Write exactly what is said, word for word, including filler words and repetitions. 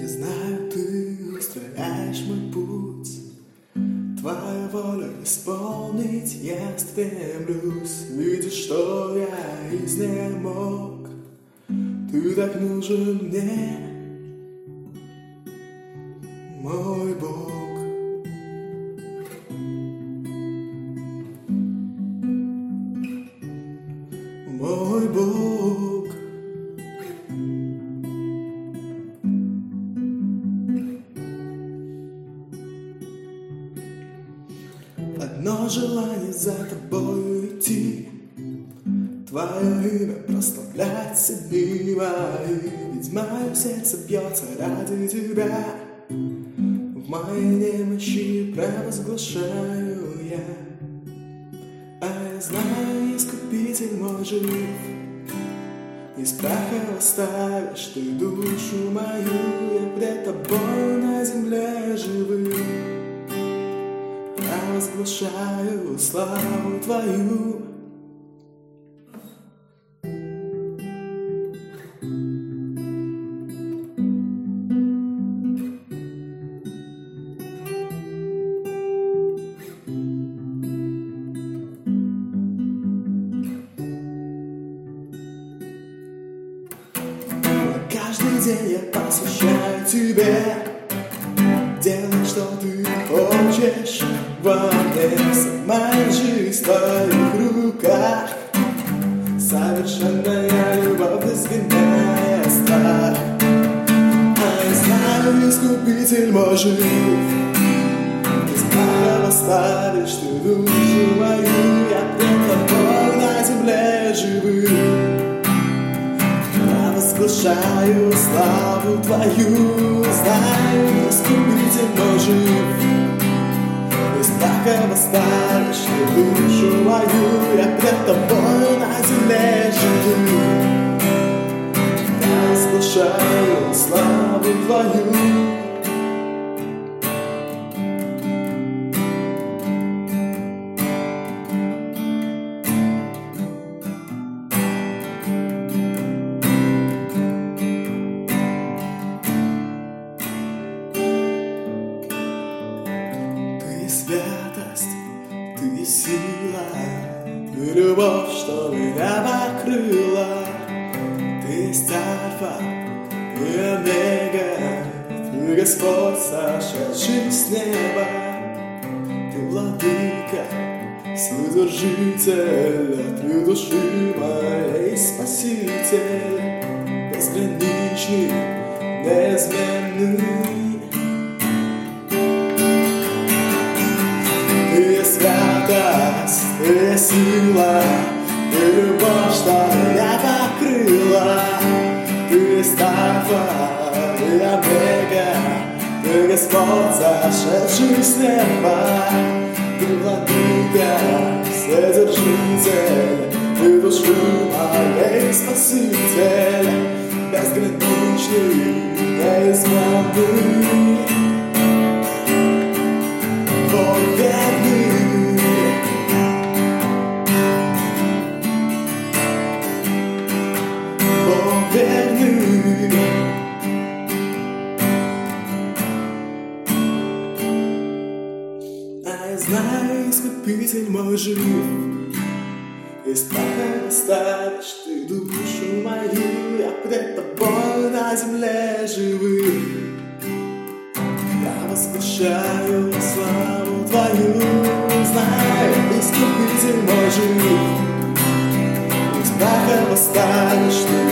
знаю, ты устрояешь мой путь. Твоя воля исполнить я стремлюсь. Видишь, что я изнемог. Ты так нужен мне, мой Бог. Мой Бог. Одно желание за тобой идти, твое имя прославлять сильнее мои. Ведь мое сердце бьется ради тебя, в моей немощи провозглашаю я. А я знаю, Искупитель мой жив, из праха восставишь ты душу мою. Я пред тобой на земле живу, провозглашаю славу твою. Каждый день я посвящаю тебе, делай, что ты хочешь во мне. Сама жизнь в твоих руках, совершенная любовь, изгоняя страх. А я знаю, Искупитель мой жив, из праха восставишь ты душу мою. Я пред тобой на земле живу, провозглашаю славу твою. Знаю, Искупитель мой жив, из праха восставишь ты душу мою. Я пред тобой на земле живу, провозглашаю славу твою. Святость, ты сила, ты любовь, что меня покрыла. Ты есть Альфа, ты Омега, ты Господь, сошедший с неба. Ты владыка, Вседержитель, ты души моей Спаситель. Безграничный, неизменный. Ты святость, ты сила, ты любовь, что меня покрыла. Ты есть Альфа, ты Омега, ты Господь, сошедший с неба. Ты владыка, Вседержитель, ты души моей Спаситель. Безграничный, неизменный. Бог верный, Бог верный. А я знаю, Искупитель мой жив, из праха восставишь ты душу мою. Я пред тобой на земле живу, провозглашаю славу твою. Знаю, Искупитель мой жив, из праха восставишь ты